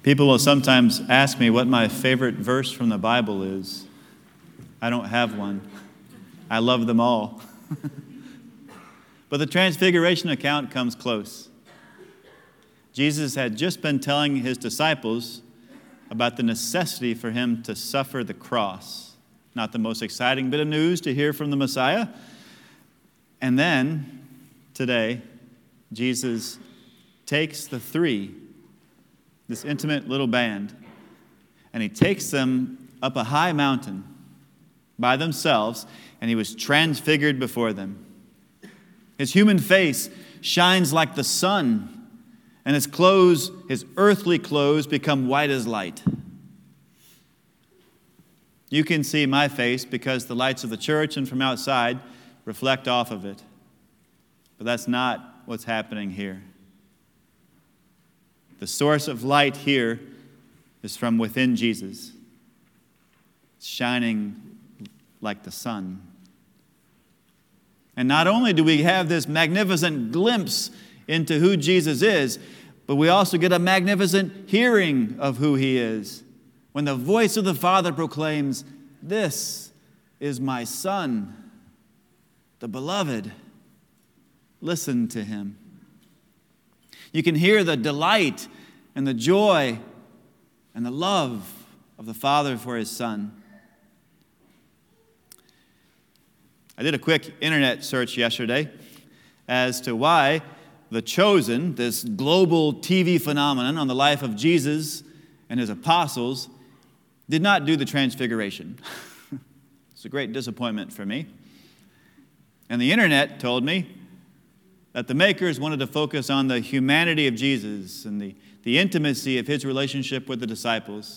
People will sometimes ask me what my favorite verse from the Bible is. I don't have one. I love them all. But the Transfiguration account comes close. Jesus had just been telling his disciples about the necessity for him to suffer the cross. Not the most exciting bit of news to hear from the Messiah. And then, today, Jesus takes the three, this intimate little band, and he takes them up a high mountain by themselves, and he was transfigured before them. His human face shines like the sun, and his clothes, his earthly clothes, become white as light. You can see my face because the lights of the church and from outside reflect off of it. But that's not what's happening here. The source of light here is from within Jesus. It's shining like the sun. And not only do we have this magnificent glimpse into who Jesus is, but we also get a magnificent hearing of who he is. When the voice of the Father proclaims, "This is my Son, the beloved. Listen to him." You can hear the delight and the joy and the love of the Father for his Son. I did a quick internet search yesterday as to why The Chosen, this global TV phenomenon on the life of Jesus and his apostles, did not do the Transfiguration. It's a great disappointment for me. And the internet told me that the makers wanted to focus on the humanity of Jesus and the intimacy of his relationship with the disciples.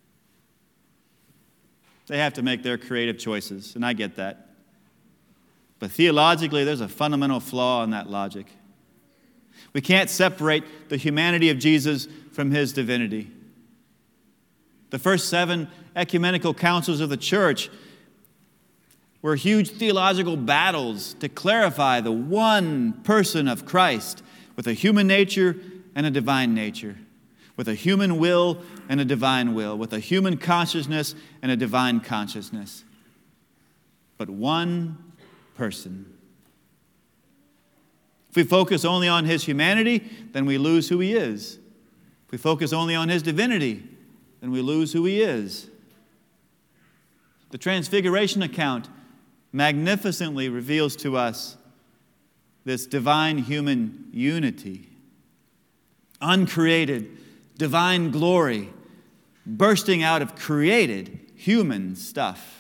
They have to make their creative choices, and I get that. But theologically, there's a fundamental flaw in that logic. We can't separate the humanity of Jesus from his divinity. The first 7 ecumenical councils of the church were huge theological battles to clarify the one person of Christ with a human nature and a divine nature, with a human will and a divine will, with a human consciousness and a divine consciousness. But one person. If we focus only on his humanity, then we lose who he is. If we focus only on his divinity, then we lose who he is. The Transfiguration account magnificently reveals to us this divine-human unity, uncreated, divine glory, bursting out of created human stuff.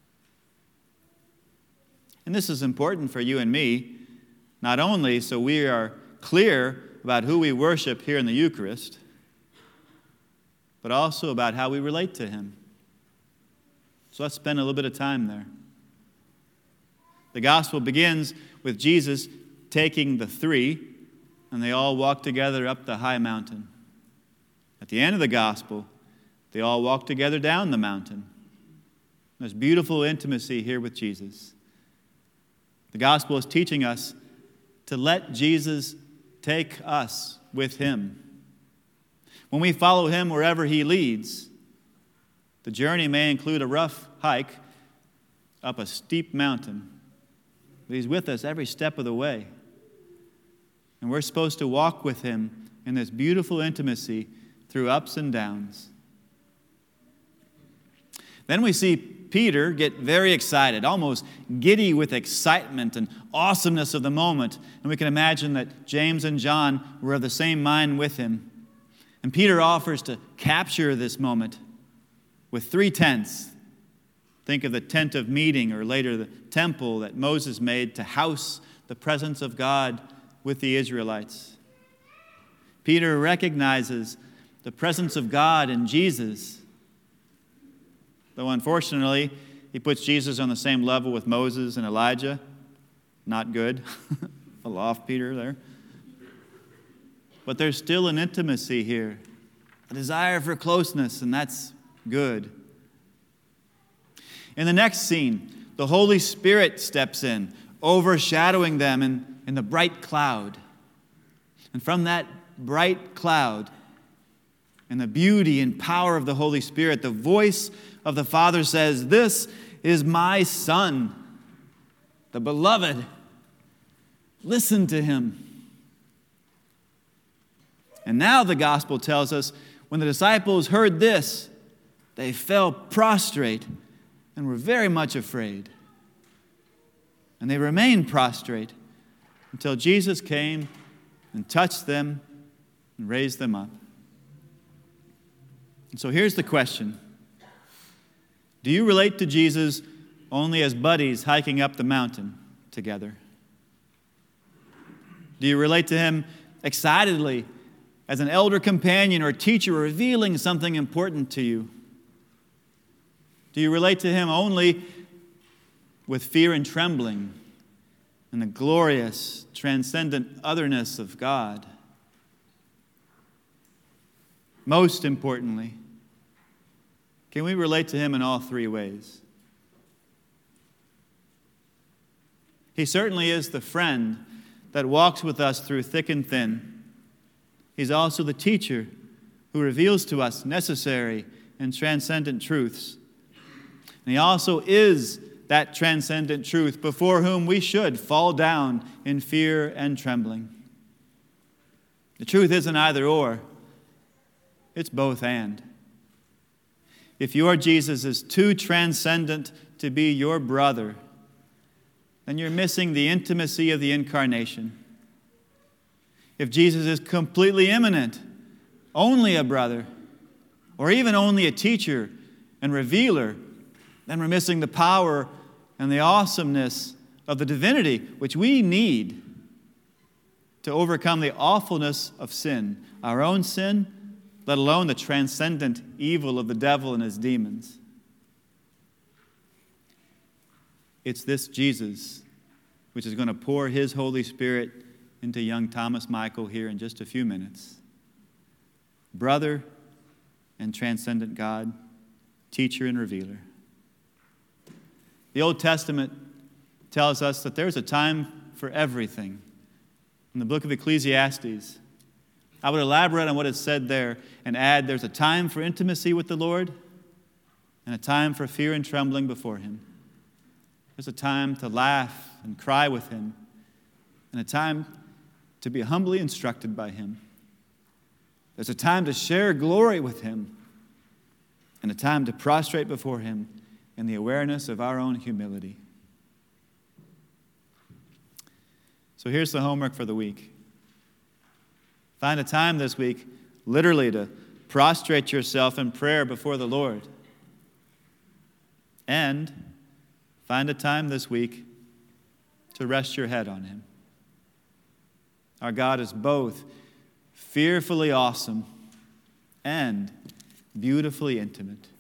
And this is important for you and me, not only so we are clear about who we worship here in the Eucharist, but also about how we relate to him. So let's spend a little bit of time there. The gospel begins with Jesus taking the three, and they all walk together up the high mountain. At the end of the gospel, they all walk together down the mountain. There's beautiful intimacy here with Jesus. The gospel is teaching us to let Jesus take us with him. When we follow him wherever he leads, the journey may include a rough hike up a steep mountain, but he's with us every step of the way. And we're supposed to walk with him in this beautiful intimacy through ups and downs. Then we see Peter get very excited, almost giddy with excitement and awesomeness of the moment. And we can imagine that James and John were of the same mind with him. And Peter offers to capture this moment with 3 tents. Think of the tent of meeting, or later the temple that Moses made to house the presence of God with the Israelites. Peter recognizes the presence of God in Jesus, though unfortunately, he puts Jesus on the same level with Moses and Elijah. Not good. Fell off Peter there. But there's still an intimacy here, a desire for closeness, and that's good. In the next scene, the Holy Spirit steps in, overshadowing them in the bright cloud. And from that bright cloud, and the beauty and power of the Holy Spirit, the voice of the Father says, "This is my Son, the beloved. Listen to him." And now the gospel tells us, when the disciples heard this, they fell prostrate and were very much afraid. And they remained prostrate until Jesus came and touched them and raised them up. And so here's the question. Do you relate to Jesus only as buddies hiking up the mountain together? Do you relate to him excitedly as an elder companion or teacher revealing something important to you? Do you relate to him only with fear and trembling and the glorious, transcendent otherness of God? Most importantly, can we relate to him in all three ways? He certainly is the friend that walks with us through thick and thin. He's also the teacher who reveals to us necessary and transcendent truths. And he also is that transcendent truth before whom we should fall down in fear and trembling. The truth isn't either or. It's both and. If your Jesus is too transcendent to be your brother, then you're missing the intimacy of the incarnation. If Jesus is completely immanent, only a brother, or even only a teacher and revealer, then we're missing the power and the awesomeness of the divinity which we need to overcome the awfulness of sin, our own sin, let alone the transcendent evil of the devil and his demons. It's this Jesus which is going to pour his Holy Spirit into young Thomas Michael here in just a few minutes. Brother and transcendent God, teacher and revealer. The Old Testament tells us that there's a time for everything. In the book of Ecclesiastes, I would elaborate on what is said there and add there's a time for intimacy with the Lord and a time for fear and trembling before him. There's a time to laugh and cry with him and a time to be humbly instructed by him. There's a time to share glory with him and a time to prostrate before him in the awareness of our own humility. So here's the homework for the week. Find a time this week, literally, to prostrate yourself in prayer before the Lord. And find a time this week to rest your head on him. Our God is both fearfully awesome and beautifully intimate.